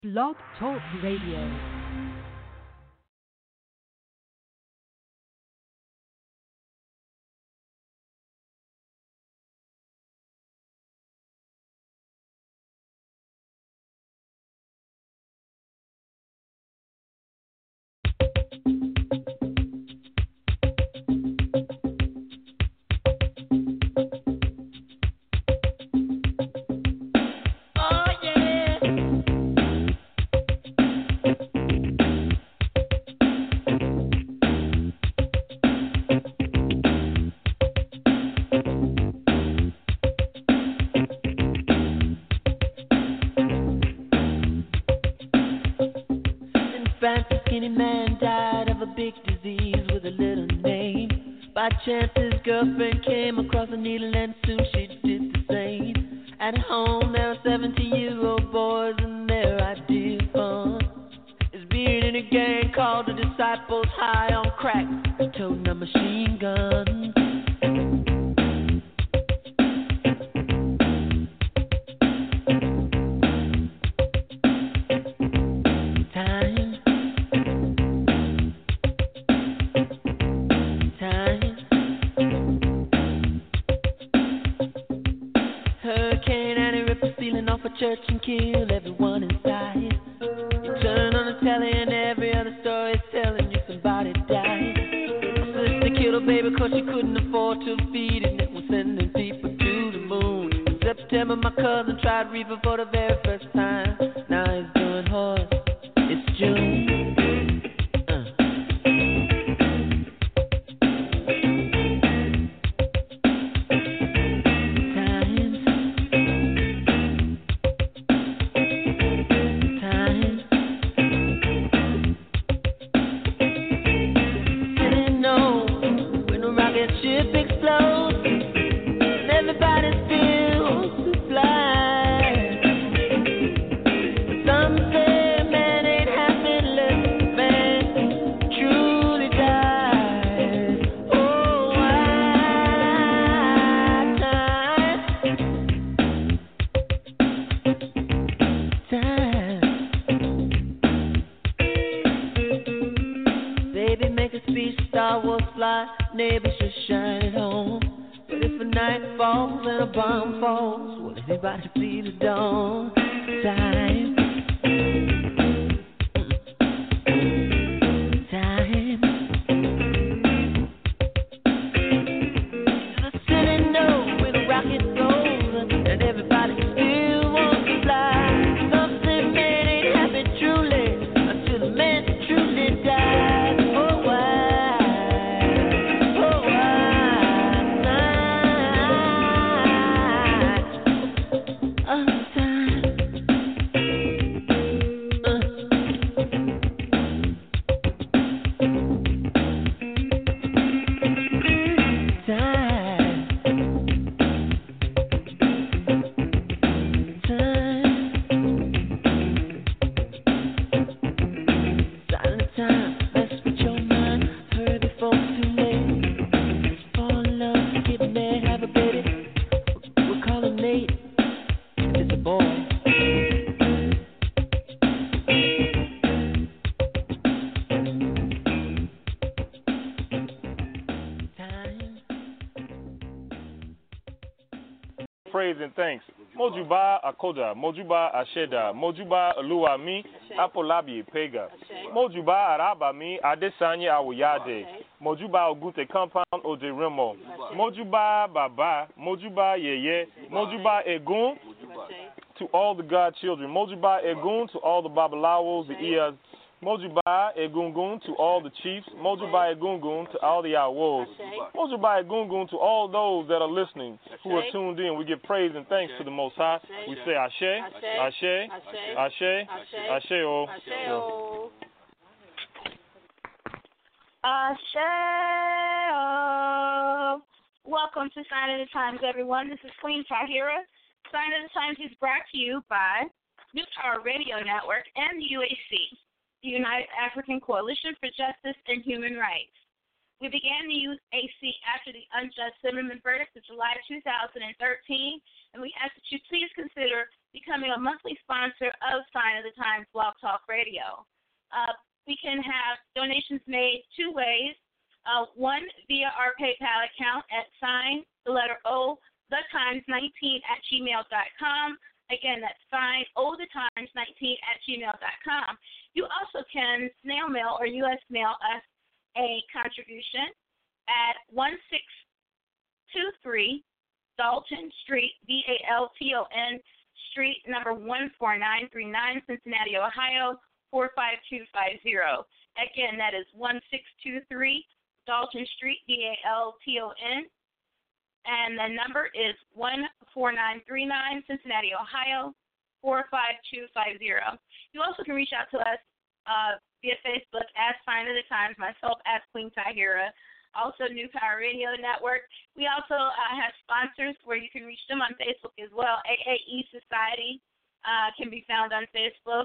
Blog Talk Radio. Chance his girlfriend came across a needle and soon she did the same. At home there are 17-year-old boys and their idea of fun is being in a gang called the Disciples, high on crack and toting a machine gun. Church and kill everyone inside. You turn on the telly and every other story is telling you somebody died. My sister killed her baby cause she couldn't afford to feed it, and it was sending people to the moon. In September my cousin tried reefer for the very first time. Now he's doing horse. It's June. Neighbors just shine at home. But if a night falls and a bomb falls, will anybody see the dawn? Time. Time. The city knows where the rocket goes, and everybody still wants to fly. Something man ain't happy truly until the man truly dies. Oh, why? Praise and thanks. Mojuba Akoda, Mojuba Asheda, Mojuba Aluami, Apolabi Pega, Mojuba Arabami, Adesanya Awuyade, Mojuba Ogute Compound Ojeremo, Mojuba Baba, Mojuba Yeye, Mojuba Egun to all the God children, Mojuba Egun to all the Babalawos, the Ias, Mojuba Egungun to all the chiefs, Mojuba Egungun to all the Awos, Mojuba Egungun to all those that are listening, who are tuned in. We give praise and thanks to the Most High. We say Ashe, Ashe, Ashe, Ashe, oh. Ashe. Welcome to Sign of the Times, everyone. This is Queen Tahira. Sign of the Times is brought to you by New Power Radio Network and the UAC. The United African Coalition for Justice and Human Rights. We began the UAC after the unjust Zimmerman verdict of July 2013, and we ask that you please consider becoming a monthly sponsor of Sign of the Times Blog Talk Radio. We can have donations made two ways. One via our PayPal account at sign, the letter O, thetimes19@gmail.com. Again, that's sign, O, thetimes19@gmail.com. You also can snail mail or U.S. mail us a contribution at 1623 Dalton Street, Dalton Street, number 14939, Cincinnati, Ohio, 45250. Again, that is 1623 Dalton Street, Dalton, and the number is 14939, Cincinnati, Ohio, 45250. You also can reach out to us via Facebook as Sign of the Times, myself as Queen Tahira, also New Power Radio Network. We also have sponsors where you can reach them on Facebook as well. AAE Society can be found on Facebook.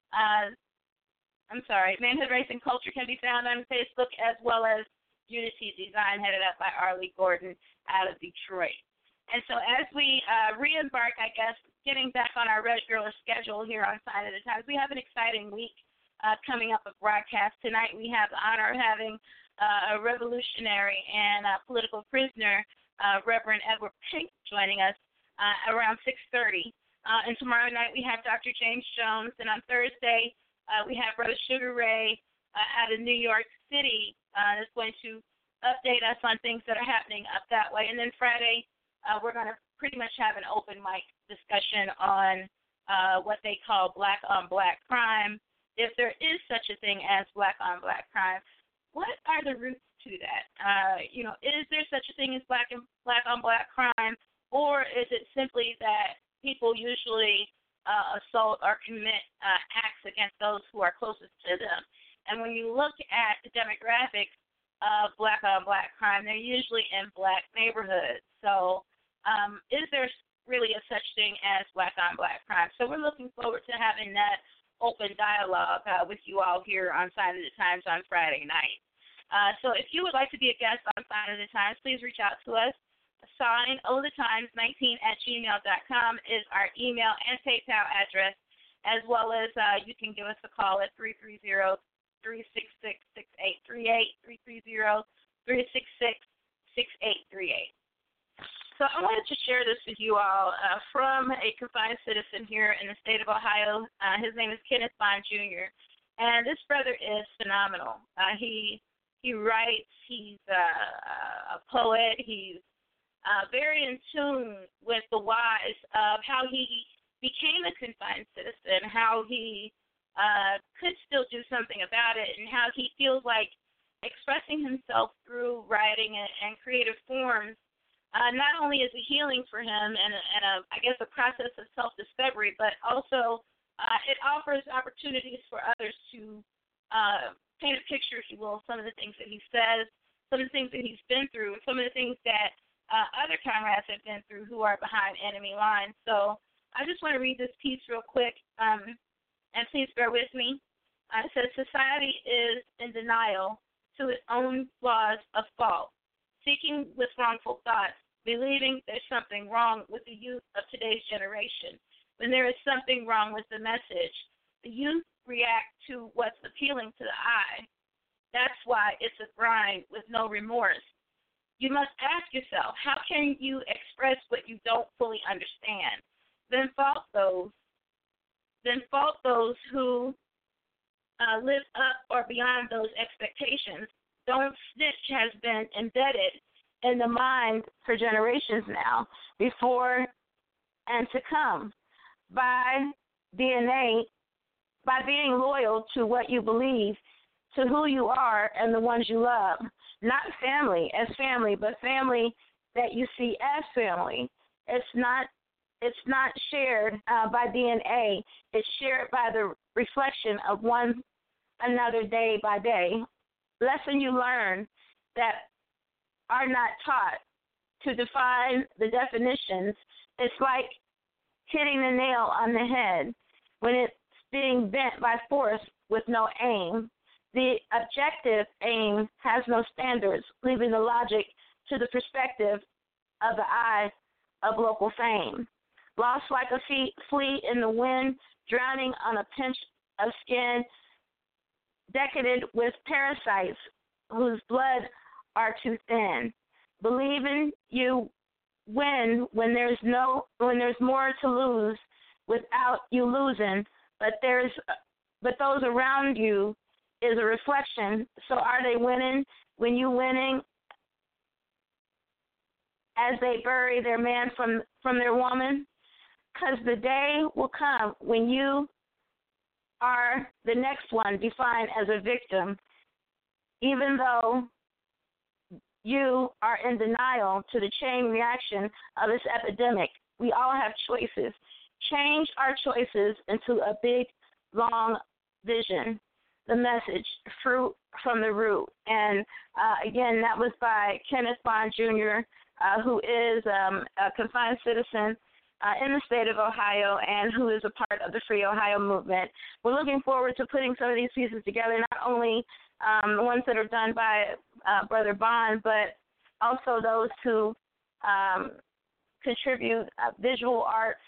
Manhood, Race, and Culture can be found on Facebook, as well as Unity Design, headed up by Arlie Gordon out of Detroit. And so as we re-embark, I guess, getting back on our regular schedule here on Sign of the Times, we have an exciting week coming up of broadcast. Tonight we have the honor of having a revolutionary and political prisoner, Reverend Edward Pink, joining us around 6:30. And tomorrow night we have Dr. James Jones. And on Thursday we have Brother Sugar Ray out of New York City that's going to update us on things that are happening up that way. And then Friday we're going to pretty much have an open mic discussion on what they call black-on-black crime. If there is such a thing as black-on-black crime, what are the roots to that? Is there such a thing as black-on-black crime, or is it simply that people usually assault or commit acts against those who are closest to them? And when you look at the demographics of black-on-black crime, they're usually in black neighborhoods. So is there really a such thing as black-on-black crime? So we're looking forward to having that open dialogue with you all here on Sign of the Times on Friday night. So if you would like to be a guest on Sign of the Times, please reach out to us. Sign othetimes19@gmail.com is our email and PayPal address, as well as you can give us a call at 330-366-6838, 330-366-6838. So I wanted to share this with you all from a confined citizen here in the state of Ohio. His name is Kenneth Bond Jr., and this brother is phenomenal. He writes, he's a poet, he's very in tune with the whys of how he became a confined citizen, how he could still do something about it, and how he feels like expressing himself through writing and creative forms not only is a healing for him and I guess a process of self-discovery, but also it offers opportunities for others to paint a picture, if you will, some of the things that he says, some of the things that he's been through, some of the things that other comrades have been through who are behind enemy lines. So I just want to read this piece real quick, and please bear with me. It says, society is in denial to its own flaws of fault, seeking with wrongful thoughts, believing there's something wrong with the youth of today's generation. When there is something wrong with the message, the youth react to what's appealing to the eye. That's why it's a grind with no remorse. You must ask yourself, how can you express what you don't fully understand? Then fault those who live up or beyond those expectations. Don't snitch has been embedded in the mind for generations now, before and to come, by DNA, by being loyal to what you believe, to who you are and the ones you love. Not family as family, but family that you see as family. It's not shared by DNA. It's shared by the reflection of one another day by day. Lesson you learn that are not taught. To define the definitions, it's like hitting the nail on the head when it's being bent by force with no aim. The objective aim has no standards, leaving the logic to the perspective of the eye of local fame. lost like a flea in the wind, drowning on a pinch of skin, decadent with parasites whose blood are too thin. Believing you win when there's more to lose without you losing, but those around you is a reflection. So are they winning when you winning as they bury their man from their woman? Because the day will come when you are the next one defined as a victim, even though you are in denial to the chain reaction of this epidemic. We all have choices. Change our choices into a big, long vision. The message, fruit from the root. And again, that was by Kenneth Bond Jr., who is a confined citizen in the state of Ohio and who is a part of the Free Ohio movement. We're looking forward to putting some of these pieces together, not only the ones that are done by Brother Bond, but also those who contribute visual arts,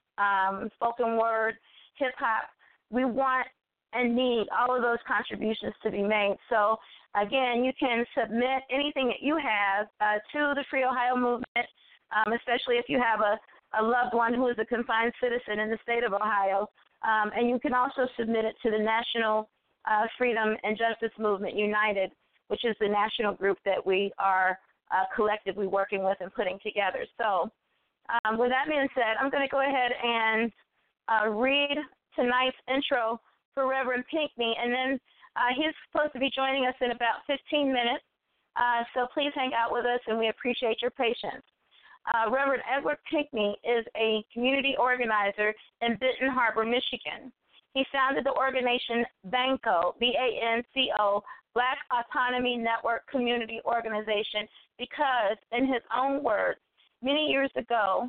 spoken word, hip-hop. We want and need all of those contributions to be made. So, again, you can submit anything that you have to the Free Ohio movement, especially if you have a loved one who is a confined citizen in the state of Ohio. And you can also submit it to the National Freedom and Justice Movement United, which is the national group that we are collectively working with and putting together. So with that being said, I'm going to go ahead and read tonight's intro for Reverend Pinckney, and then he's supposed to be joining us in about 15 minutes, so please hang out with us, and we appreciate your patience. Reverend Edward Pinckney is a community organizer in Benton Harbor, Michigan. He founded the organization BANCO, B-A-N-C-O, Black Autonomy Network Community Organization, because, in his own words, many years ago,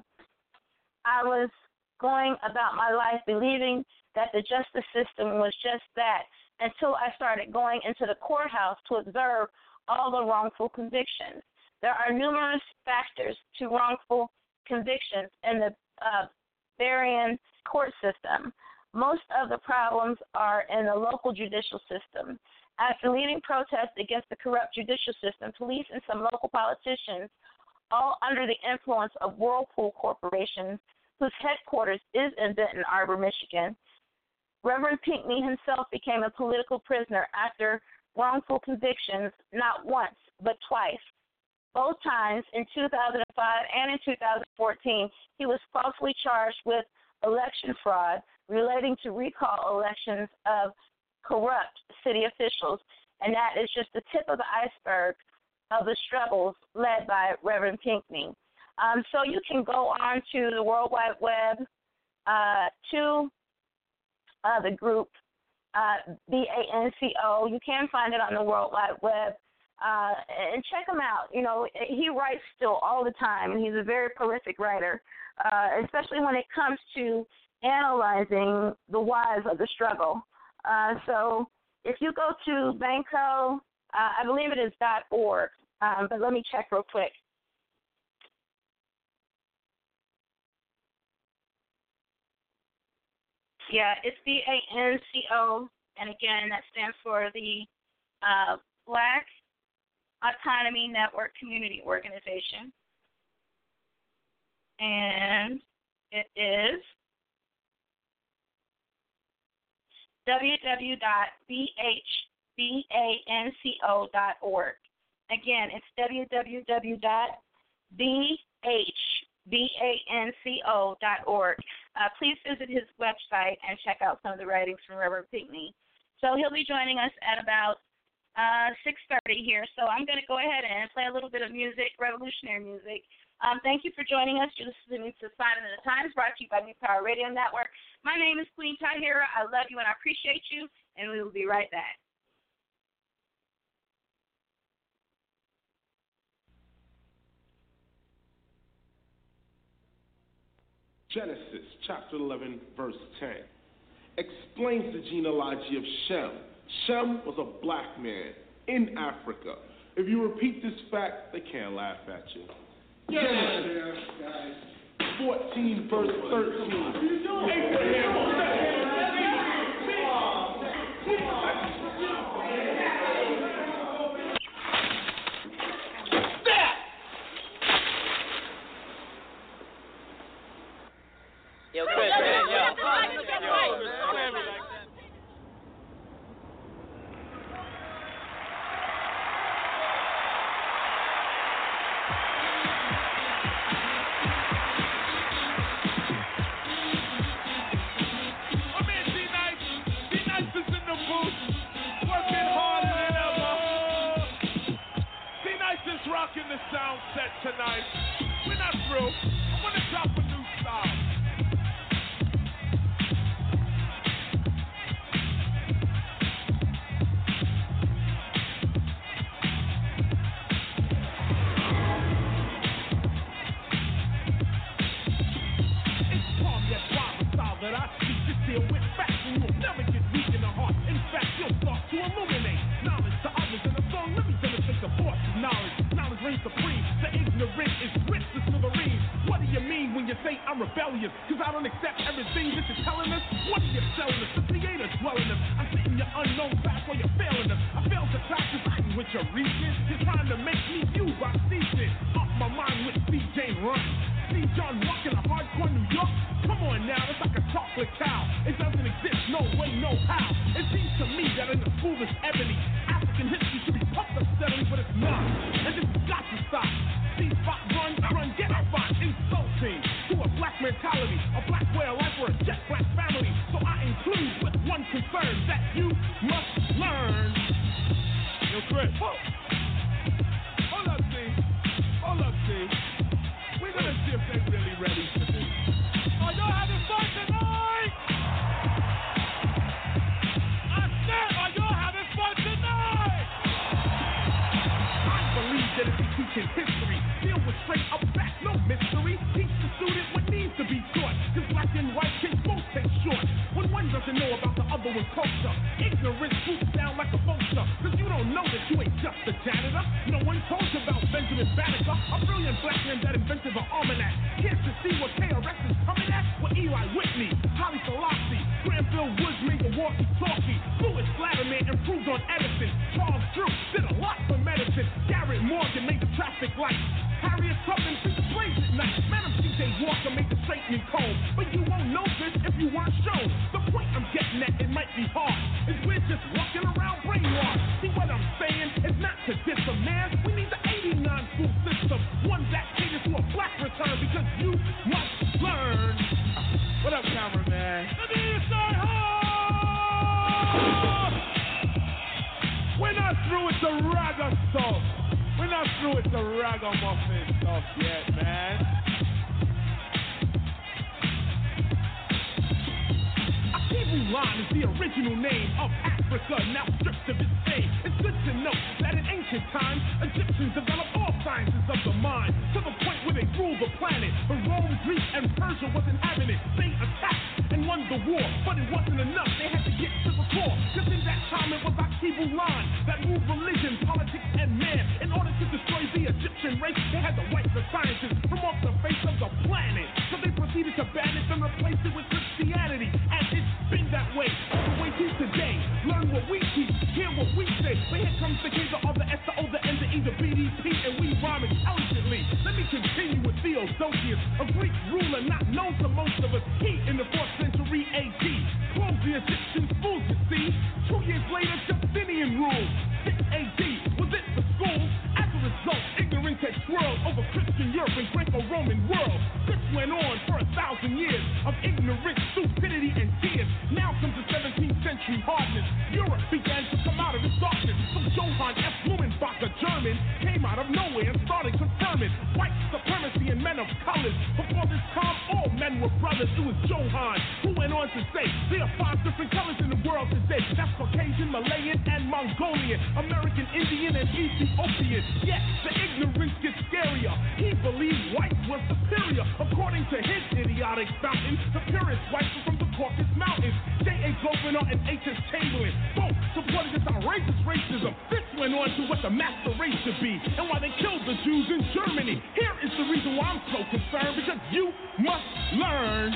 I was going about my life believing that the justice system was just that until I started going into the courthouse to observe all the wrongful convictions. There are numerous factors to wrongful convictions in the Bavarian court system. Most of the problems are in the local judicial system. After leading protests against the corrupt judicial system, police and some local politicians, all under the influence of Whirlpool Corporation, whose headquarters is in Benton Harbor, Michigan, Reverend Pinckney himself became a political prisoner after wrongful convictions, not once, but twice. Both times, in 2005 and in 2014, he was falsely charged with election fraud relating to recall elections of corrupt city officials, and that is just the tip of the iceberg of the struggles led by Reverend Pinckney. So you can go on to the World Wide Web, to the group BANCO. You can find it on the World Wide Web, and check him out. You know, he writes still all the time, and he's a very prolific writer, especially when it comes to analyzing the whys of the struggle. So if you go to BANCO, I believe it is .org, but let me check real quick. Yeah, it's BANCO, and again, that stands for the Black Autonomy Network Community Organization. And it is www.bhbanco.org. Again, it's www.bhbanco.org. Please visit his website and check out some of the writings from Reverend Pinckney. So he'll be joining us at about 6:30 here. So I'm going to go ahead and play a little bit of music, revolutionary music. Thank you for joining us. You're listening to Sign of the Times, brought to you by New Power Radio Network. My name is Queen Tahira. I love you and I appreciate you, and we will be right back. Genesis chapter 11, verse 10 explains the genealogy of Shem. Shem was a black man in Africa. If you repeat this fact, they can't laugh at you. Get out of there, guys. 14, verse 13. Abraham. Yo, Chris, man, yo. Rocking the sound set tonight. We're not through. I want to drop a new style. It's calm yet wild style that I speak. This deal with facts and you'll never get weak in the heart. In fact, you'll start to illuminate knowledge to others in a song. Let me demonstrate the force of knowledge. Knowledge reigns supreme. The ignorant is rich to smithereens. What do you mean when you say I'm rebellious? Cause I don't accept everything that you're telling us? What are you selling us? The creator's dwelling us. I'm sitting your unknown class while you're failing us. I failed the class cause I'm with your reason. You're trying to make me you by ceasing. Off my mind with CJ Run. See John walking a hardcore New York? Come on now, it's like a chocolate cow. It doesn't exist, no way, no how. It seems to me that in the school is ebony. African history should be pumped up steadily, but it's not. And this has got to stop. See spot, run, get spot. Insulting to a black mentality, a black way of life, or a jet black family. So I include with one concern that you must learn. Yo, Chris. Hold up, see. We're gonna see if they're really ready for this. Are y'all having fun tonight? I said, are y'all having fun tonight? I believe that if you're teaching history, deal with straight up facts, no mystery. Teach the student what needs to be taught. Cause black and white kids both take short. When one doesn't know about the other one's culture, ignorance swoops down like a vulture. Cause you don't know that you ain't just a janitor. No one told you about Benjamin Banneker, a brilliant black man that invented the almanac. Can't you see what KRS is coming at? With Eli Whitney, Haile Selassie, Granville Woods made the walkie-talkie. Louis Latimer improved on Edison. Charles Drew did a lot for medicine. Garrett Morgan made the traffic lights. Harriet Tubman beat the slaves at night. Madam C.J. Walker made the straightening comb. But you won't know this if you weren't shown. The point I'm getting at, it might be hard, is we're just walking around brainwashed. See what I'm saying? It's not to diss a man. We need the 89 school system, one that caters to a black return, because you must learn. What up, cameraman? Let me say ho! We're not through with the ragga stuff. We're not through with the ragamuffin stuff yet, man. Akibu-Lan is the original name of Africa, now stripped of its fame. It's good to know that in ancient times, Egyptians developed all sciences of the mind, to the point where they ruled the planet. But Rome, Greece, and Persia wasn't having it. They attacked and won the war, but it wasn't enough. They had to get to the core, cause in that time it was Akibu-Lan that ruled religion, politics, and man. In order to destroy the Egyptian race, they had to wipe the sciences from off the face of the planet. So they proceeded to ban it and replace it with Christianity. And it's been that way all the way to today. Learn what we teach, hear what we say. But here comes the K, the R, the S, the O, the N, the E, the BDP, and we rhyme intelligently. Let me continue with Theodosius, a Greek ruler not known to most of us. He, in the 4th century AD, closed the Egyptian schools, you see. 2 years later, Justinian ruled. 6 AD was it for schools? As a result, ignorance had swirled over Christian Europe and Greco-Roman world. This went on for 1,000 years of ignorance, stupidity, and tears. Now comes the 17th century hardness. Europe began to come out of its darkness. So Johann F. Blumenbach, a German, came out of nowhere and started confirming white supremacy and men of colors. Before this time, all men were brothers. It was Johann who went on to say there are 5 different colors in the world today. That's Caucasian, Malayan, and Mongolian, American Indian, and Ethiopian. Yet the ignorance gets scarier. He believed whites were superior. According to his idiotic fountain, the purest whites were from the Caucasus Mountains. J.A. Grosvenor and H.S. Chamberlain both supported this outrageous racism. This went on to what the master race should be, and why they killed the Jews in Germany. Here is the reason why I'm so concerned, because you must learn.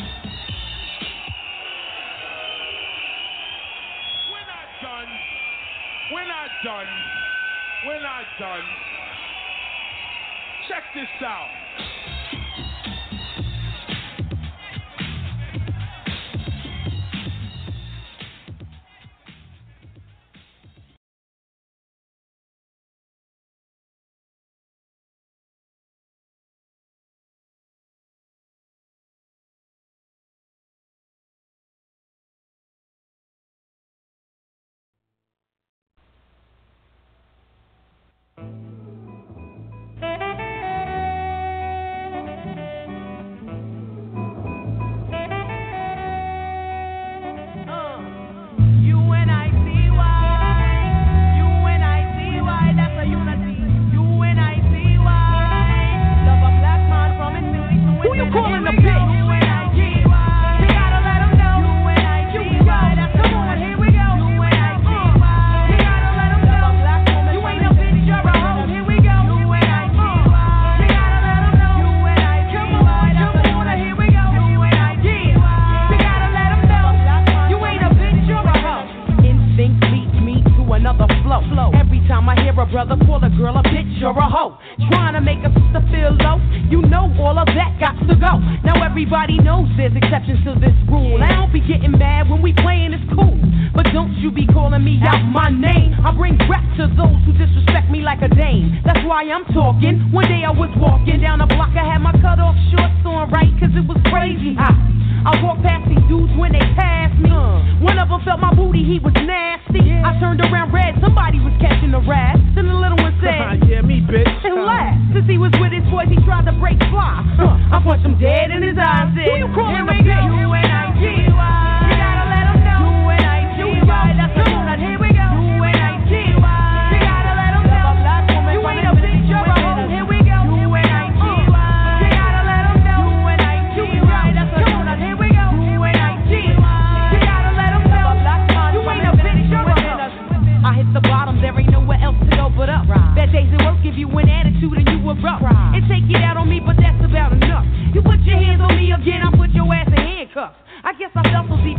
We're not done. We're not done. We're not done. Check this out. I guess I felt so deep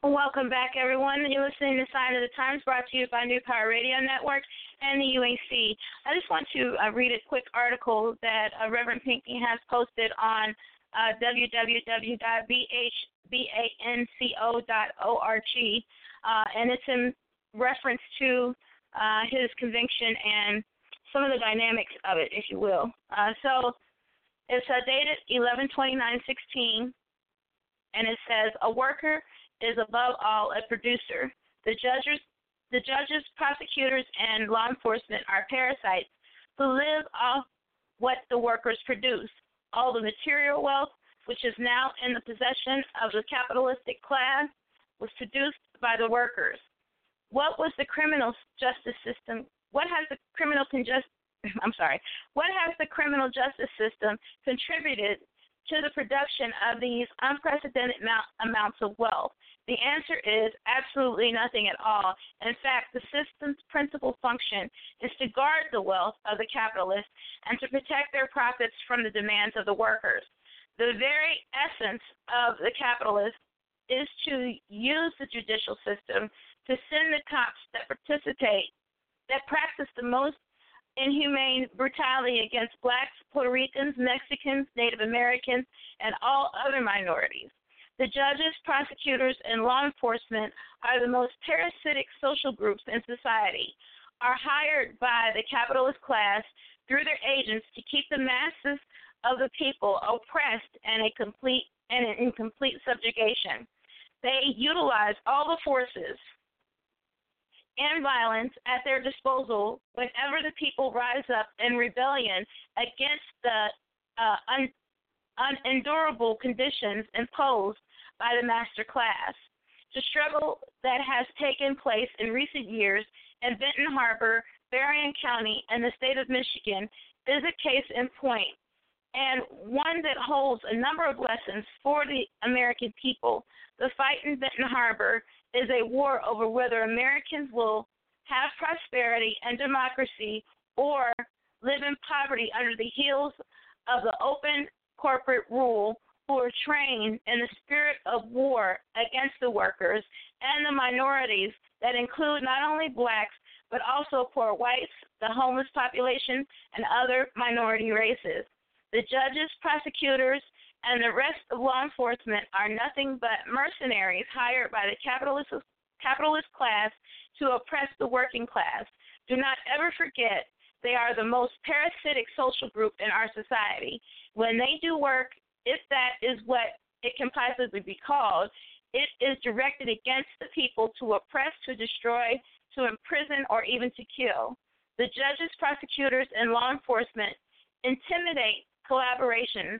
Welcome back, everyone. You're listening to Sign of the Times, brought to you by New Power Radio Network and the UAC. I just want to read a quick article that Reverend Pinckney has posted on www.bhbanco.org, and it's in reference to his conviction and some of the dynamics of it, if you will. So it's dated 11/29/16, and it says, a worker is above all a producer. The judges, prosecutors, and law enforcement are parasites who live off what the workers produce. All the material wealth, which is now in the possession of the capitalistic class, was produced by the workers. What has the criminal justice system contributed to the production of these unprecedented amounts of wealth? The answer is absolutely nothing at all. In fact, the system's principal function is to guard the wealth of the capitalists and to protect their profits from the demands of the workers. The very essence of the capitalists is to use the judicial system to send the cops that practice the most inhumane brutality against blacks, Puerto Ricans, Mexicans, Native Americans, and all other minorities. The judges, prosecutors, and law enforcement are the most parasitic social groups in society, are hired by the capitalist class through their agents to keep the masses of the people oppressed and in complete subjugation. They utilize all the forces and violence at their disposal whenever the people rise up in rebellion against the unendurable conditions imposed by the master class. The struggle that has taken place in recent years in Benton Harbor, Berrien County, and the state of Michigan is a case in point, and one that holds a number of lessons for the American people. The fight in Benton Harbor is a war over whether Americans will have prosperity and democracy or live in poverty under the heels of the open corporate rule, who are trained in the spirit of war against the workers and the minorities that include not only blacks but also poor whites, the homeless population, and other minority races. The judges, prosecutors, and the rest of law enforcement are nothing but mercenaries hired by the capitalist class to oppress the working class. Do not ever forget they are the most parasitic social group in our society. When they do work, if that is what it can possibly be called, it is directed against the people to oppress, to destroy, to imprison, or even to kill. The judges, prosecutors, and law enforcement intimidate collaborations.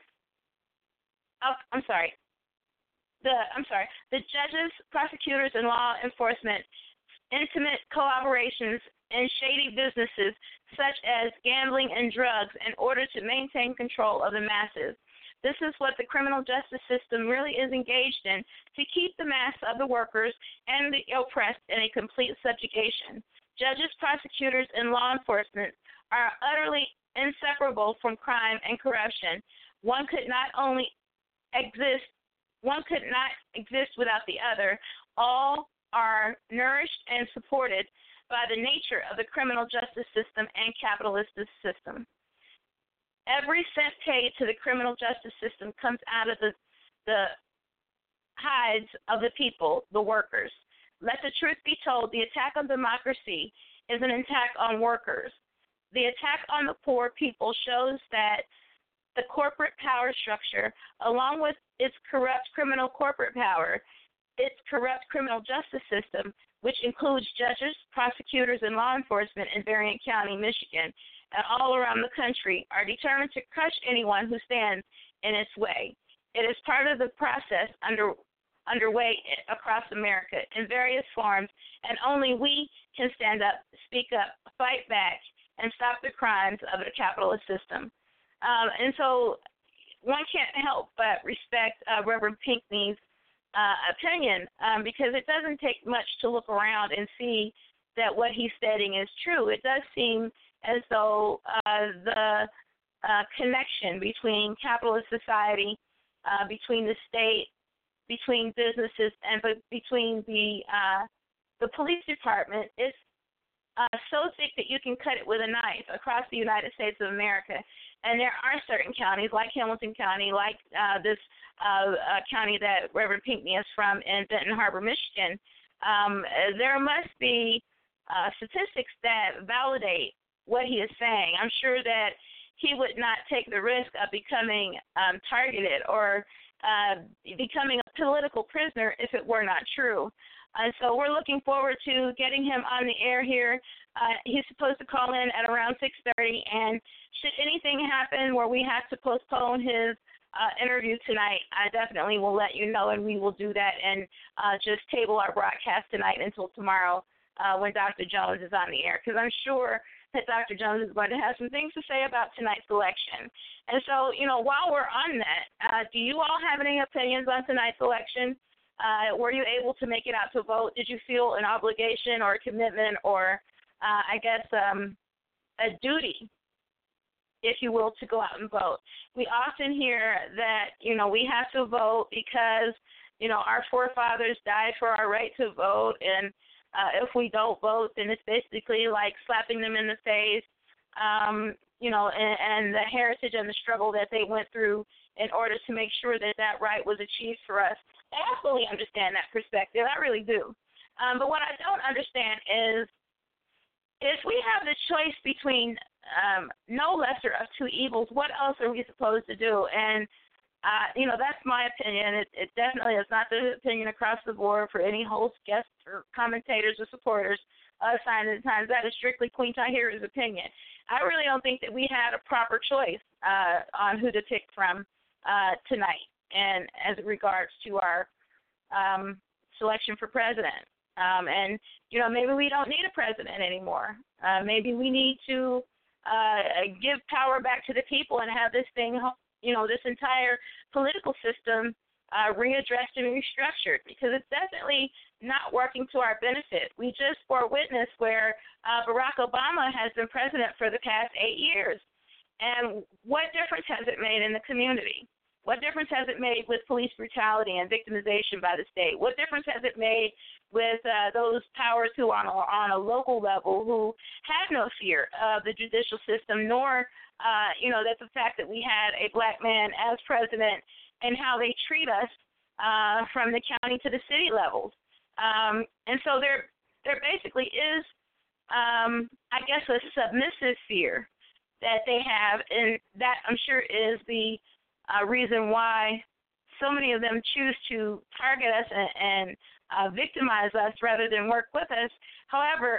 The judges, prosecutors, and law enforcement intimate collaborations in shady businesses such as gambling and drugs in order to maintain control of the masses. This is what the criminal justice system really is engaged in, to keep the mass of the workers and the oppressed in a complete subjugation. Judges, prosecutors, and law enforcement are utterly inseparable from crime and corruption. One could not exist without the other. All are nourished and supported by the nature of the criminal justice system and capitalist system. Every cent paid to the criminal justice system comes out of the hides of the people, the workers. Let the truth be told, the attack on democracy is an attack on workers. The attack on the poor people shows that the corporate power structure, along with its corrupt criminal corporate power, its corrupt criminal justice system, which includes judges, prosecutors, and law enforcement in Berrien County, Michigan, and all around the country, are determined to crush anyone who stands in its way. It is part of the process underway across America in various forms, and only we can stand up, speak up, fight back, and stop the crimes of the capitalist system. And so one can't help but respect Reverend Pinckney's opinion, because it doesn't take much to look around and see that what he's stating is true. It does seem as though the connection between capitalist society, between the state between businesses and between the police department is so thick that you can cut it with a knife across the United States of America. And there are certain counties, like Hamilton County, like this county that Reverend Pinckney is from in Benton Harbor, Michigan. There must be statistics that validate what he is saying. I'm sure that he would not take the risk of becoming targeted or becoming a political prisoner if it were not true. And so we're looking forward to getting him on the air here. He's supposed to call in at around 6:30, and should anything happen where we have to postpone his interview tonight, I definitely will let you know, and we will do that and just table our broadcast tonight until tomorrow when Dr. Jones is on the air, because I'm sure that Dr. Jones is going to have some things to say about tonight's election. And so, while we're on that, do you all have any opinions on tonight's election? Were you able to make it out to vote? Did you feel an obligation or a commitment or, a duty, if you will, to go out and vote? We often hear that, we have to vote because, our forefathers died for our right to vote, and if we don't vote, then it's basically like slapping them in the face, and the heritage and the struggle that they went through in order to make sure that that right was achieved for us. And I fully understand that perspective. I really do. But what I don't understand is if we have the choice between no lesser of two evils, what else are we supposed to do? And, that's my opinion. It definitely is not the opinion across the board for any hosts, guests, or commentators or supporters of Sign of the Times. That is strictly Queen Tahira's opinion. I really don't think that we had a proper choice on who to pick from tonight, and as it regards to our selection for president. And, maybe we don't need a president anymore. Maybe we need to give power back to the people and have this thing, this entire political system readdressed and restructured, because it's definitely not working to our benefit. We just bore witness where Barack Obama has been president for the past 8 years. And what difference has it made in the community? What difference has it made with police brutality and victimization by the state? What difference has it made with those powers who are on a local level who have no fear of the judicial system, nor, that the fact that we had a black man as president and how they treat us from the county to the city levels. And so there basically is, a submissive fear that they have, and that I'm sure is the reason why so many of them choose to target us and victimize us rather than work with us. However,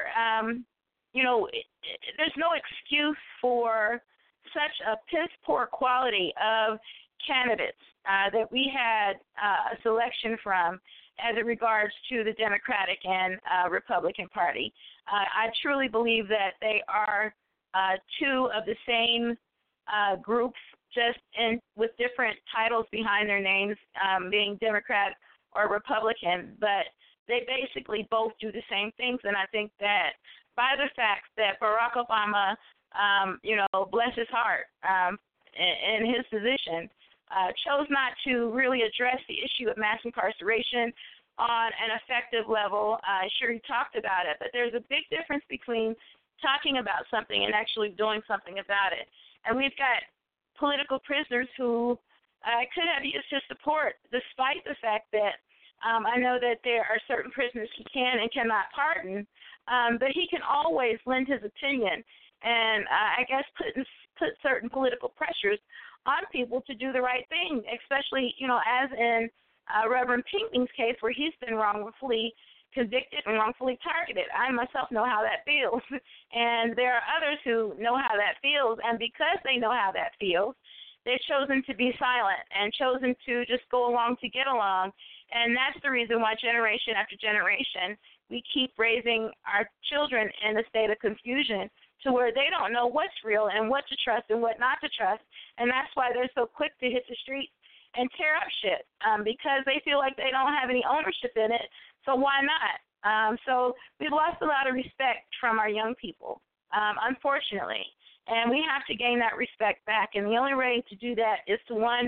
there's no excuse for such a piss-poor quality of candidates that we had a selection from as it regards to the Democratic and Republican Party. I truly believe that they are two of the same groups, just with different titles behind their names, being Democrat or Republican, but they basically both do the same things. And I think that by the fact that Barack Obama, bless his heart, in his position, chose not to really address the issue of mass incarceration on an effective level. Sure, he talked about it, but there's a big difference between talking about something and actually doing something about it. And we've got political prisoners who could have used his support, despite the fact that I know that there are certain prisoners he can and cannot pardon, but he can always lend his opinion and put certain political pressures on people to do the right thing, especially, as in Reverend Pinckney's case, where he's been wrongfully convicted and wrongfully targeted. I myself know how that feels, and there are others who know how that feels, and because they know how that feels, they've chosen to be silent and chosen to just go along to get along, and that's the reason why generation after generation we keep raising our children in a state of confusion to where they don't know what's real and what to trust and what not to trust, and that's why they're so quick to hit the streets and tear up shit, because they feel like they don't have any ownership in it, so why not? So we've lost a lot of respect from our young people, unfortunately, and we have to gain that respect back, and the only way to do that is to, one,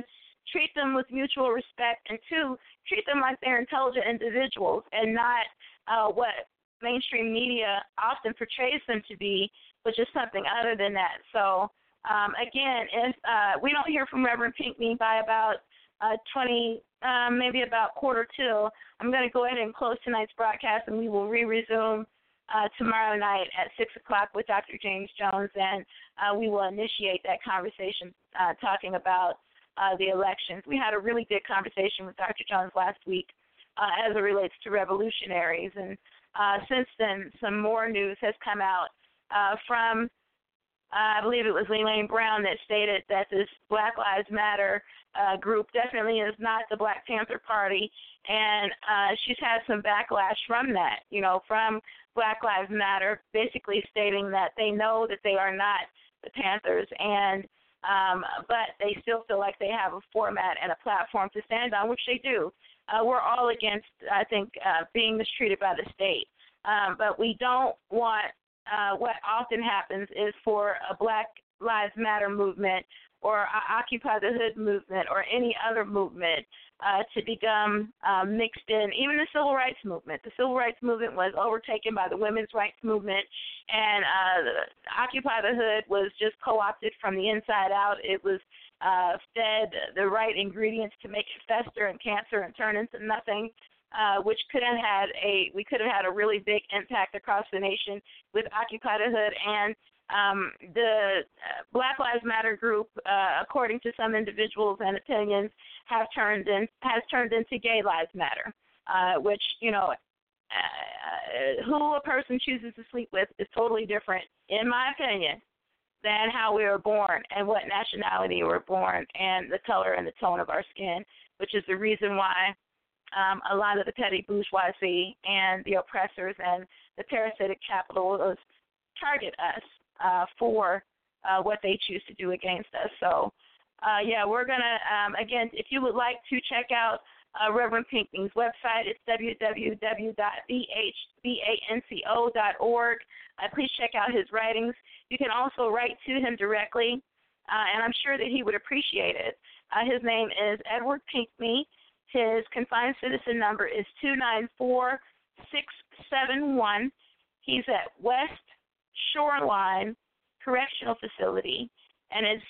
treat them with mutual respect, and 2, treat them like they're intelligent individuals and not what mainstream media often portrays them to be, which is something other than that. So, again, if we don't hear from Reverend Pinckney by about 20, maybe about 1:45, I'm going to go ahead and close tonight's broadcast, and we will resume tomorrow night at 6 o'clock with Dr. James Jones, and we will initiate that conversation talking about the elections. We had a really good conversation with Dr. Jones last week as it relates to revolutionaries, and since then some more news has come out from, I believe it was Leland Brown, that stated that this Black Lives Matter group definitely is not the Black Panther Party, and she's had some backlash from that, from Black Lives Matter, basically stating that they know that they are not the Panthers, and but they still feel like they have a format and a platform to stand on, which they do. We're all against, I think, being mistreated by the state, but we don't want what often happens is for a Black Lives Matter movement or Occupy the Hood movement or any other movement to become mixed in, even the Civil Rights Movement. The Civil Rights Movement was overtaken by the Women's Rights Movement, and Occupy the Hood was just co-opted from the inside out. It was fed the right ingredients to make it fester and cancer and turn into nothing, which we could have had a really big impact across the nation with Occupy the Hood. And the Black Lives Matter group, according to some individuals and opinions, has turned into Gay Lives Matter, which, who a person chooses to sleep with is totally different, in my opinion, than how we were born and what nationality we were born and the color and the tone of our skin, which is the reason why a lot of the petty bourgeoisie and the oppressors and the parasitic capitalists target us for what they choose to do against us. So, we're going to, again, if you would like to check out Reverend Pinckney's website, it's www.bhbanco.org. Please check out his writings. You can also write to him directly, and I'm sure that he would appreciate it. His name is Edward Pinckney. His confined citizen number is 294671. He's at West Shoreline Correctional Facility, and it's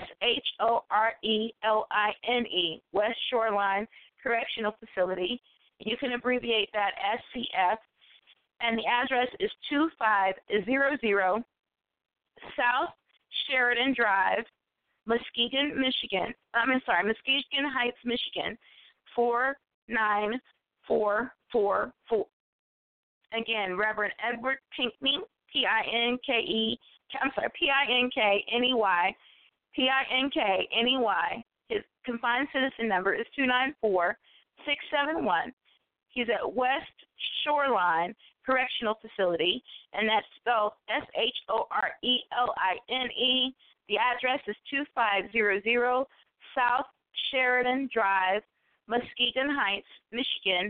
SHORELINE, West Shoreline Correctional Facility. You can abbreviate that SCF, and the address is 2500 South Sheridan Drive, Muskegon Heights, Michigan, 49444. Again, Reverend Edward Pinckney, Pinkney, His confined citizen number is 294671. He's at West Shoreline Correctional Facility, and that's spelled SHORELINE. The address is 2500 South Sheridan Drive, Muskegon Heights, Michigan,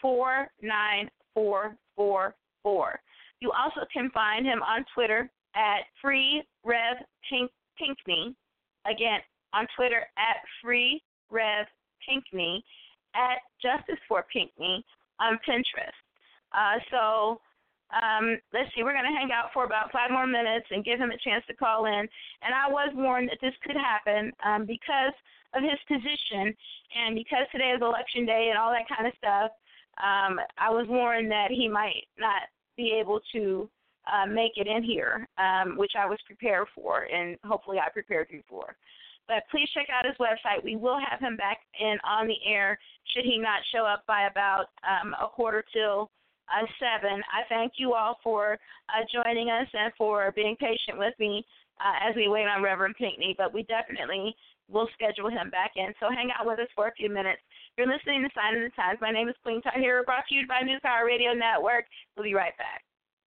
49444. You also can find him on Twitter at FreeRevPinkney. Again, on Twitter at FreeRevPinkney, at Justice for Pinckney on Pinterest. Let's see, we're going to hang out for about 5 more minutes and give him a chance to call in. And I was warned that this could happen because of his position and because today is election day and all that kind of stuff. I was warned that he might not be able to make it in here, which I was prepared for, and hopefully I prepared you for. But please check out his website. We will have him back in on the air should he not show up by about 6:45. I thank you all for joining us and for being patient with me as we wait on Reverend Pinckney, but we definitely will schedule him back in. So hang out with us for a few minutes. You're listening to Sign of the Times. My name is Queen Tahira, brought to you by New Power Radio Network. We'll be right back.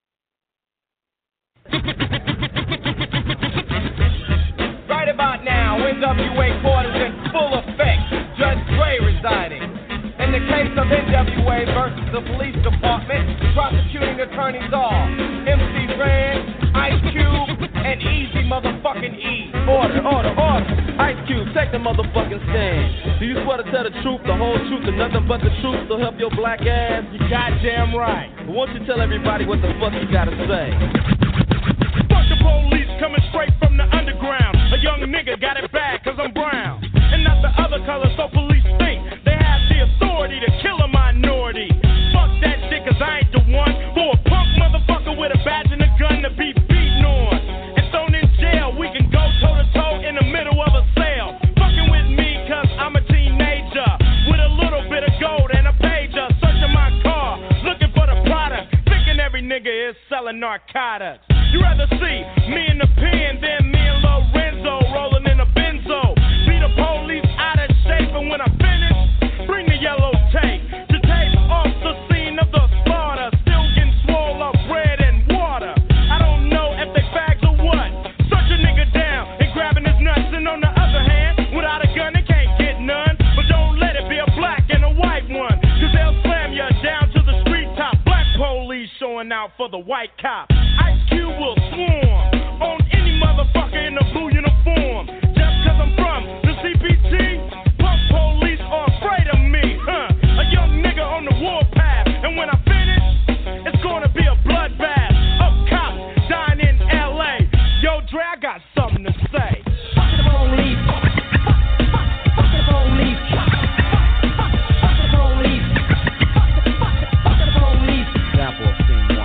Right about now, NWA court is in full effect. Judge Dre resigning. In the case of NWA versus the police department, prosecuting attorneys are MC Ren, Ice Cube, and Easy motherfucking E. Order. Ice Cube, take the motherfucking stand. Do you swear to tell the truth, the whole truth, and nothing but the truth to help your black ass? You goddamn right. But won't you tell everybody what the fuck you gotta say? Fuck the police coming straight from the underground. A young nigga got it bad cause I'm brown. And not the other color, so police think they have the authority to kill a minority. Fuck that shit cause I ain't the one for a punk motherfucker with a badge and a gun to be beaten on and thrown in jail. We can go toe to toe in the middle of a sale. Fucking with me cause I'm a teenager with a little bit of gold and a pager. Searching my car, looking for the product, thinking every nigga is selling narcotics. You rather see me in the pen than me and Lorenzo rolling in a benzo. Be the police out of shape, and when I finish, bring the yellow tape to tape off the scene of the slaughter. Still getting swole up bread and water. I don't know if they fags or what. Search a nigga down and grabbing his nuts, and on the other hand, without a gun they can't get none. But don't let it be a black and a white one, cause they'll slam you down to the street top. Black police showing out for the white cop. Ice Cube will swarm on any motherfucker in a blue uniform. Just cause I'm from the CPT, punk police are afraid of me, A young nigga on the warpath, and when I finish, it's gonna be a bloodbath of cops dying in LA. Yo, Dre, I got something to say. Fuck the police. Fuck the police. Fuck the police. Fuck the police. Example of scene 1.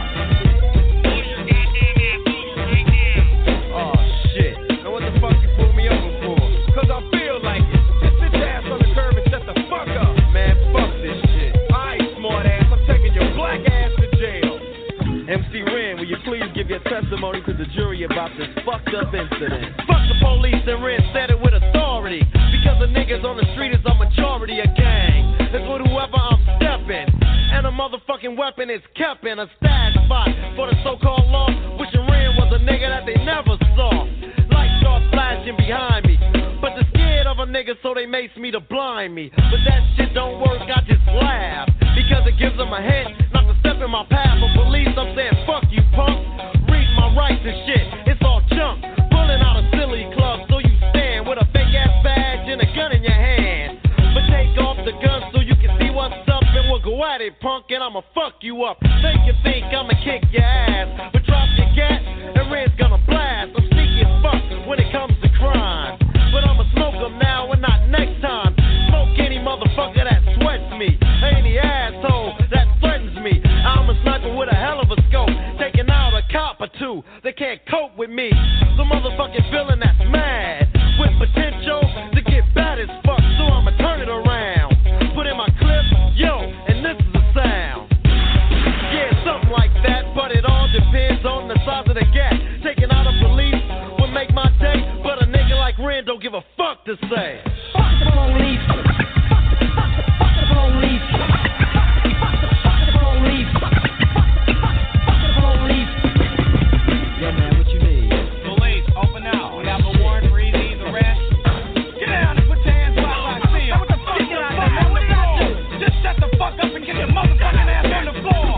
Oh shit. Now what the fuck you pull me over for? Cause I feel like it. Just sit your ass on the curb and shut the fuck up. Man, fuck this shit. Alright, smart ass, I'm taking your black ass to jail. MC Ren, will you please give your testimony to the jury about this fucked up incident? Fuck the police, and Ren said it with authority. Because the niggas on the street is a majority of gang. It's with whoever I'm stepping. And a motherfucking weapon is kept in a stash spot for the so-called law. Wishing Ren was a nigga that they never saw. Lights start flashing behind me, but they're scared of a nigga, so they mace me to blind me. But that shit don't work, I just laugh, because it gives them a hint not to step in my path. For police, I'm saying fuck you, punk. Read my rights and shit, it's all junk. Pulling out a silly club, so you stand with a fake ass badge and a gun in your hand. But take off the gun so you can see what's up, and we'll go at it, punk, and I'ma fuck you up. Think I'ma kick your ass, but drop your gat, and Red's gonna blast. I'm sneaky as fuck when it comes to crime, but I'ma smoke them now and not next time. Smoke any motherfucker that sweats me, any asshole that threatens me. I'm a sniper with a hell of a scope, taking out a cop or two. They can't cope with me. The motherfucking villain that's mad with potential to get bad as fuck, so I'ma turn it around. Put in my clip, yo, and this is the sound. Yeah, something like that, but it all depends on the size of the gap. Taking out a police would make my day, but a nigga like Ren don't give a fuck to say. Fuck the police. Fuck the police. Fuck the police. Fuck the police. Yeah, man, what you need? Police, open out. We have a warrant for Easy's arrest. Get down and put your hands up like I see 'em. What the fuck is that, man? What did I do? Just shut the fuck up and get your motherfucking ass on the floor.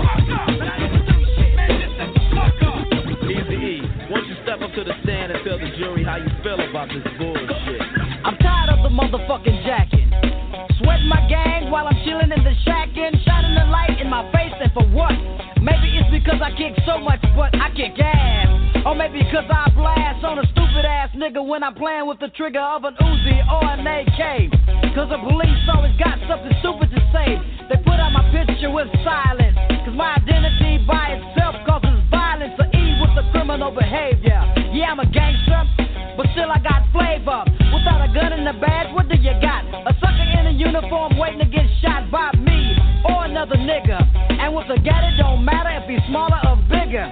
Man, just shut the fuck up. Easy E, once you step up to the stand and tell the jury how you feel about this bullshit. I'm tired of the motherfucking jacking. Sweating my gang while I'm chilling in the shacking. Shining the light in my face, and for what? Maybe it's because I kick so much, but I kick ass. Or maybe because I blast on a stupid ass nigga when I'm playing with the trigger of an Uzi or an AK. Cause the police always got something stupid to say. They put out my picture with silence. Cause my identity by itself causes violence. So E with the criminal behavior. Yeah, I'm a gangster, but still I got flavor. Without a gun and a badge, what do you got? A sucker in a uniform waiting to get shot by me or another nigga. And with a gat, it don't matter if he's smaller or bigger.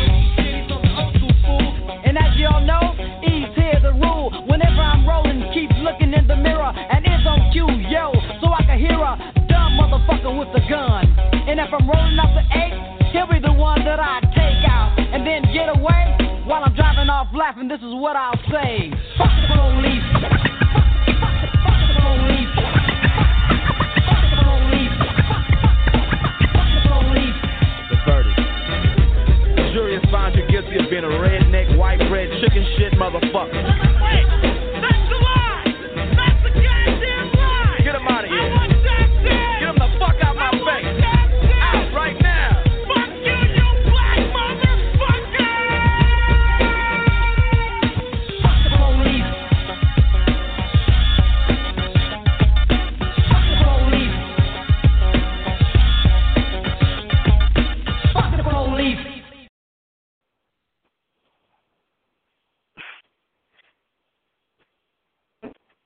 And as y'all know, E's here the rule. Whenever I'm rolling, keep looking in the mirror and it's on cue, yo, so I can hear a dumb motherfucker with a gun. And if I'm rolling up the 8, he'll be the one that I take out and then get away. While I'm driving off laughing, this is what I'll say. Fuck the police. Fuck the police. Fuck the police. Fuck the police. The verdict. The jury has found you guilty of being a redneck, white bread, chicken shit motherfucker. Wait! That's the lie!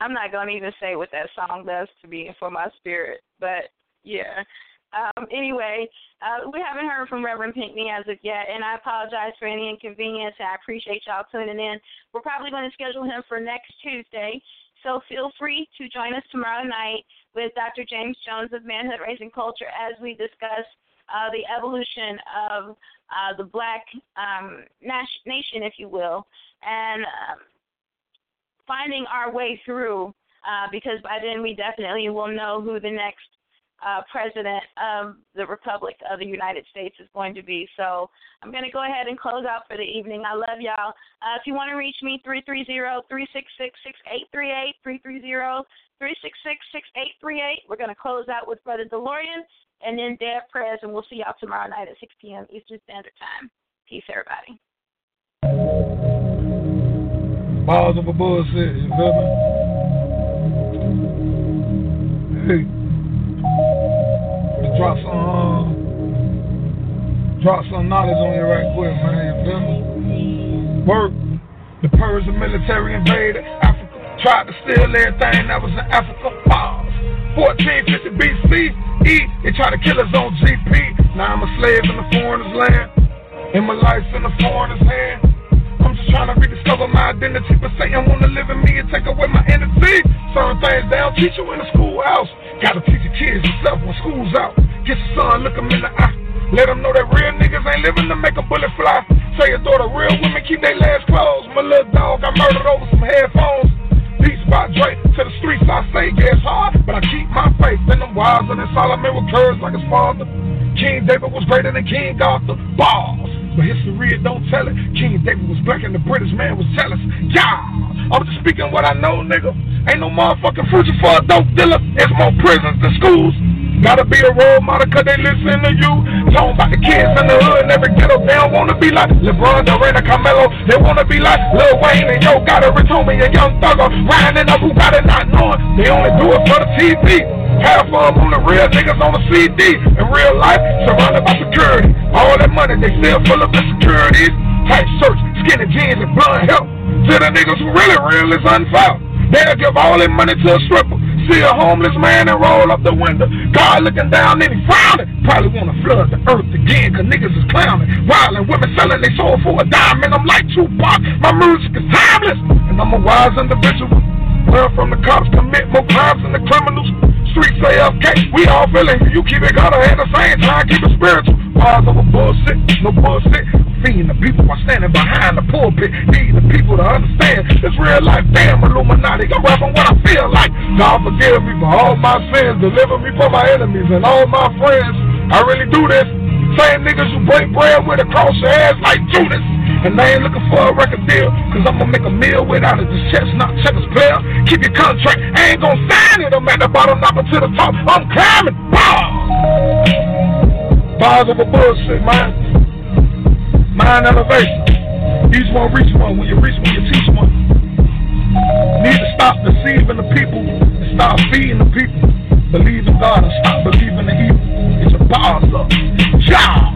I'm not going to even say what that song does to me for my spirit, but yeah. Anyway, we haven't heard from Reverend Pinckney as of yet, and I apologize for any inconvenience, and I appreciate y'all tuning in. We're probably going to schedule him for next Tuesday, so feel free to join us tomorrow night with Dr. James Jones of Manhood Raising Culture as we discuss the evolution of the black nation, if you will, and finding our way through, because by then we definitely will know who the next president of the Republic of the United States is going to be. So I'm going to go ahead and close out for the evening. I love y'all. If you want to reach me, 330-366-6838, 330-366-6838. We're going to close out with Brother DeLorean and then Dead Prez, and we'll see y'all tomorrow night at 6 p.m. Eastern Standard Time. Peace, everybody. Balls of a bullshit, you feel me? Hey. Drop some knowledge on you right quick, man, you feel me? Work. The Persian military invaded Africa, tried to steal everything that was in Africa. Pause. 1450 BC, they tried to kill us on GP. Now I'm a slave in the foreigner's land, and my life's in the foreigner's hand. I'm just trying to rediscover my identity, but Satan wanna live in me and take away my energy. Certain things they don't teach you in the schoolhouse. Gotta teach your kids yourself when school's out. Get your son, look him in the eye. Let him know that real niggas ain't living to make a bullet fly. Tell your daughter real women keep their legs closed. My little dog got murdered over some headphones. Beats by Dre, to the streets I say gets hard, but I keep my faith in them wiser than Solomon with curves like his father. King David was greater than King Arthur. Balls. But history, it don't tell it. King David was black and the British man was jealous. Yeah, I'm just speaking what I know, nigga. Ain't no motherfucking future for a dope dealer. It's more prisons than schools. Gotta be a role model cause they listen to you. Talking about the kids in the hood and every ghetto. They don't wanna be like LeBron, Durant, Carmelo. They wanna be like Lil Wayne and Yo Gotta, Rich Homie and Young Thugger. Riding up who got it not knowing. They only do it for the TV. Half of them on the real niggas on the CD. In real life, surrounded by security. All that money, they still full of insecurities. Tight shirts, skinny jeans, and blonde hair. To the niggas who really real is unfair. They'll give all their money to a stripper. See a homeless man and roll up the window. God looking down and he frowning. Probably wanna flood the earth again, cause niggas is clowning. Wildin' women selling their soul for a dime. And I'm like Tupac, my music is timeless. And I'm a wise individual. Learn from the cops, commit more crimes than the criminals. Streets say FK, we all feeling. You keep it gutter at the same time, keep it spiritual. Wise over bullshit, no bullshit. Feeding the people by standing behind the pulpit. Need the people to understand this real life. Damn Illuminati, I'm rapping what I feel like. God forgive me for all my sins, deliver me from my enemies and all my friends. I really do this. Same niggas who break bread with across your ass like Judas. And they ain't looking for a record deal, cause I'm gonna make a meal without it. This chestnut checkers player. Keep your contract, I ain't gonna sign it. I'm at the bottom, not to the top. I'm climbing. Bars over bullshit, man. Mind elevation. Each one reach one. When you reach one, you teach one. Need to stop deceiving the people and start feeding the people. Believe in God and stop believing in evil. It's a bars up. Ja!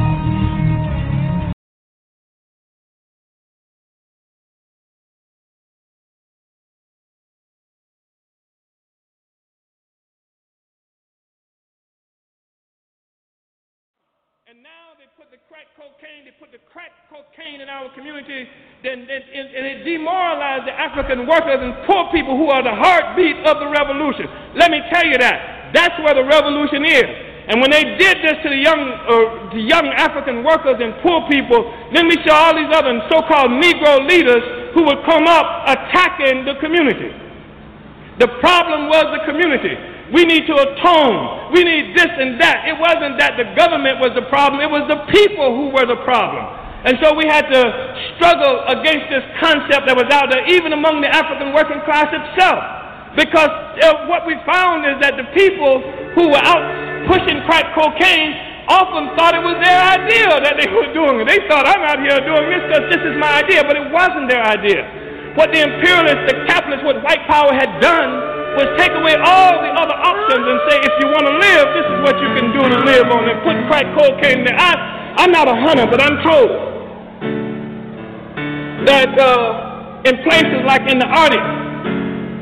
And now they put the crack cocaine in our community, and it demoralized the African workers and poor people who are the heartbeat of the revolution. Let me tell you that. That's where the revolution is. And when they did this to the young African workers and poor people, then we saw all these other so-called Negro leaders who would come up attacking the community. The problem was the community. We need to atone. We need this and that. It wasn't that the government was the problem. It was the people who were the problem. And so we had to struggle against this concept that was out there, even among the African working class itself. Because what we found is that the people who were out pushing crack cocaine often thought it was their idea that they were doing it. They thought, I'm out here doing this because this is my idea, but it wasn't their idea. What the imperialists, the capitalists, what white power had done was take away all the other options and say, if you want to live, this is what you can do to live on, and put crack cocaine there. I'm not a hunter, but I'm told that in places like in the Arctic,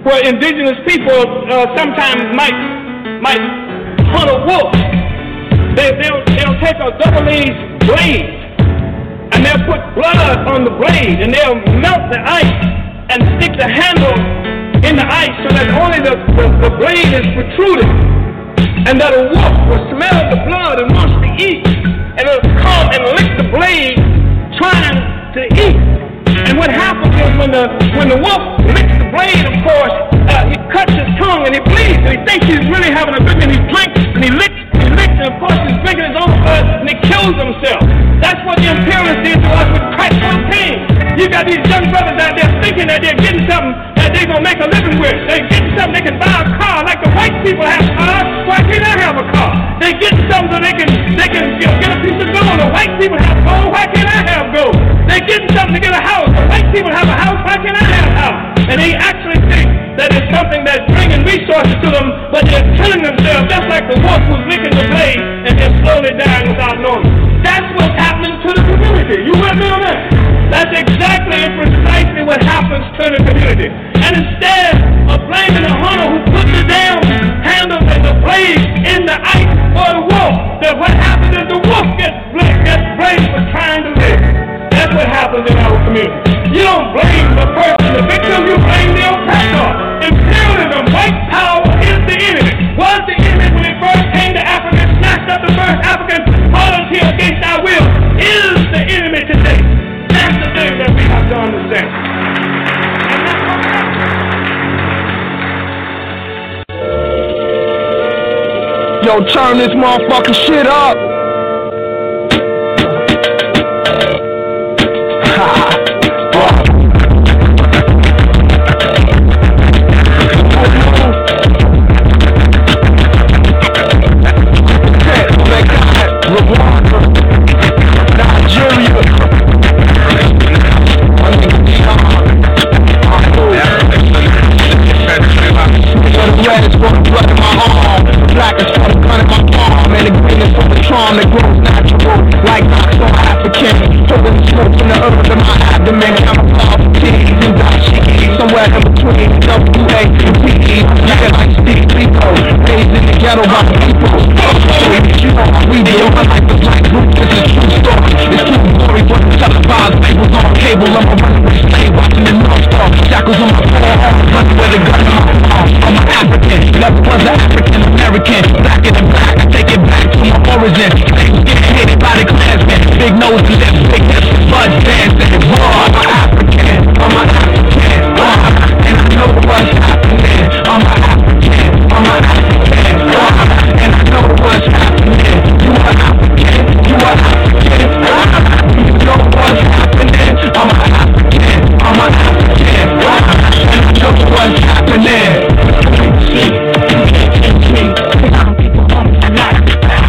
where indigenous people sometimes might hunt a wolf. They'll take a double-edged blade and they'll put blood on the blade and they'll melt the ice and stick the handle in the ice so that only the blade is protruded, and that a wolf will smell the blood and wants to eat, and it'll come and lick the blade trying to eat. And what happens is when the wolf licks the blade, of course, he cuts his tongue and he bleeds, and he thinks he's really having a good thing. He drinks and he licks, and of course he's drinking his own blood and he kills himself. That's what the imperialists did to us with crack cocaine. You got these young brothers out there thinking that they're getting something that they're going to make a living with. They're getting something they can buy a car like the white people have cars. Why can't I have a car? They're getting something so they can get a piece of gold. The white people have gold. Why can't I have gold? They're getting something to get a house. The white people have a house. Why can't I have a house? And they actually think that it's something that's bringing resources to them, but they're killing themselves just like the wolf was licking the blade and they're slowly dying without knowing. That's what's happening to the community. You with me on that? That's exactly and precisely what happens to the community. And instead of blaming the hunter who put the damn handle and the blade in the ice for the wolf, that what happens is the wolf gets blamed for trying to live. That's what happens in our community. You don't blame the person, the victim, you blame the oppressor. Imperialism, white power is the enemy. Was the enemy when it first came to Africa, snatched up the first African, volunteer against our will, is the enemy today. That's the thing that we have to understand. Yo, turn this motherfucking shit up. That grows natural, like rocks on African. Pulling the smoke from the earth in my abdomen. I'm a powerful tease and dashiki, somewhere in between WA and PE. Looking like Steve Biko, raised in the ghetto by the people. You know how we deal, my life is like Luke, this is true story. It's true glory for the televised labels on cable. I'm a runaway slave, watching the North Star. Shackles on my forearm, running with a gun in my arm. I'm an African, never was an African American. Black in the black, I take it back to my origin. Getting hated by the clansmen. Big nose and lips, big hips, bud dancing. Raw, I'm an African, I'm an African. And I know what's happening. I'm an African, I'm an African. And I know what's happening. You are African, you are African. You know what's happening. I'm an African, I'm an African. And I know what's happening. See, you can't change me. Some people want me for life.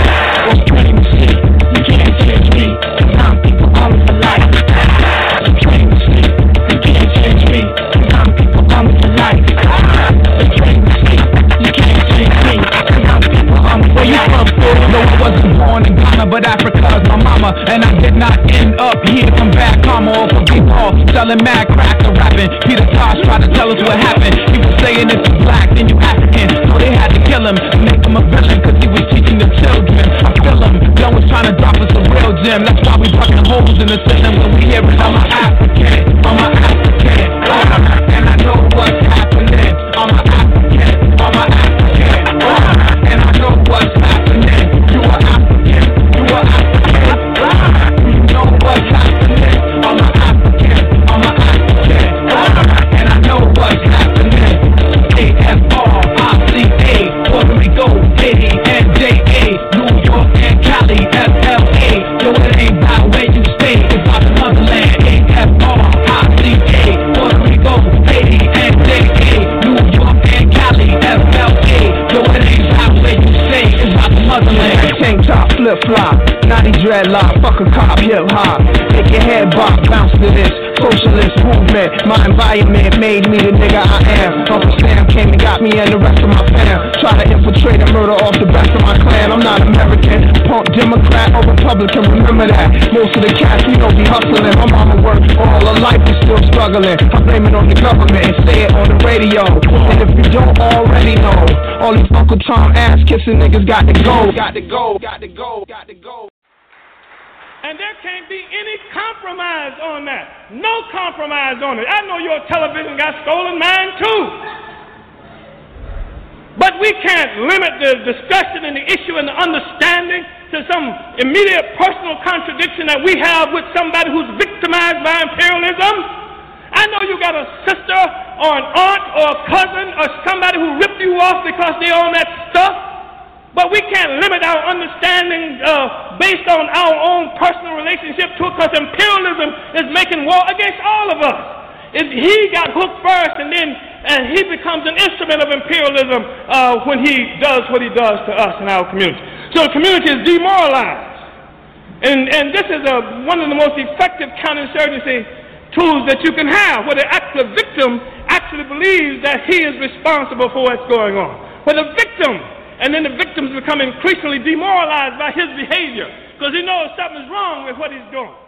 You can't change me. Some people want me for life. You can't change me. You can't change me. Some people want me for life. You can't change me. Some people want me for life. Where you from, fool? No, I wasn't born in Ghana, but Africa's my mama. And I did not end up here from back home or from B-Ball, selling mad crack or rapping. Peter Tosh tried to tell us what happened. He was saying if you black, then you African. So they had to kill him, make him a villain, cause he was teaching the children. I feel him, John was trying to drop us a real gem. That's why we fucking holes in the ceiling when we hear it. I'm an African, I'm an African. And I know what's happening. I'm an African, I'm an African. And I know what's happening. You are African, you are African. You know what's happening. I'm an African, I'm an African. And I know what's happening. AFRICA, Puerto Rico, Haiti, and JA, New York and Cali, FLA. Yo, it ain't about where you stay, it's about the motherland. AFRICA, Puerto Rico, Haiti, and JA, New York and Cali, FLA. Yo, it ain't about where you stay, it's about the motherland. Tank top, flip flop, 9 body dreadlock, fuck a cop, hip hop. Make your head bop, bounce to this socialist movement. My environment made me the nigga I am. Uncle Sam came and got me and the rest of my fam. Try to infiltrate and murder off the best of my clan. I'm not American, punk Democrat or Republican, remember that. Most of the cats we know be hustling. My mama worked all her life, is still struggling. I blame it on the government and say it on the radio. And if you don't already know, all these Uncle Tom ass kissing niggas got to go. Got to go, got to go, got to go. And there can't be any compromise on that. No compromise on it. I know your television got stolen, mine too. But we can't limit the discussion and the issue and the understanding to some immediate personal contradiction that we have with somebody who's victimized by imperialism. I know you got a sister or an aunt or a cousin or somebody who ripped you off because they own that stuff. But we can't limit our understanding based on our own personal relationship to it, because imperialism is making war against all of us. He got hooked first, and then he becomes an instrument of imperialism when he does what he does to us in our community. So the community is demoralized. And this is one of the most effective counterinsurgency tools that you can have, where the victim actually believes that he is responsible for what's going on. Where the victim, and then the victims become increasingly demoralized by his behavior, because he knows something's wrong with what he's doing.